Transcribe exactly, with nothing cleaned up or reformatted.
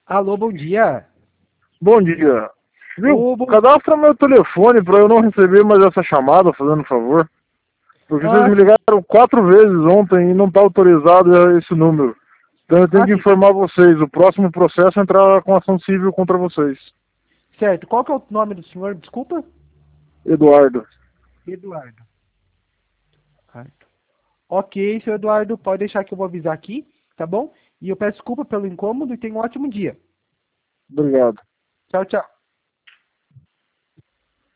Alô, bom dia. Bom dia. Viu? Ô, bom... Cadastra meu telefone para eu não receber mais essa chamada, fazendo favor. Porque vocês Ah, me sim. ligaram quatro vezes ontem e não está autorizado esse número. Então eu tenho Ah, que sim. informar vocês. O próximo processo é entrar com ação civil contra vocês. Certo. Qual que é o nome do senhor? Desculpa. Eduardo. Eduardo. Certo. Ok, senhor Eduardo, pode deixar que eu vou avisar aqui, tá bom? E eu peço desculpa pelo incômodo e tenha um ótimo dia. Obrigado. Tchau, tchau.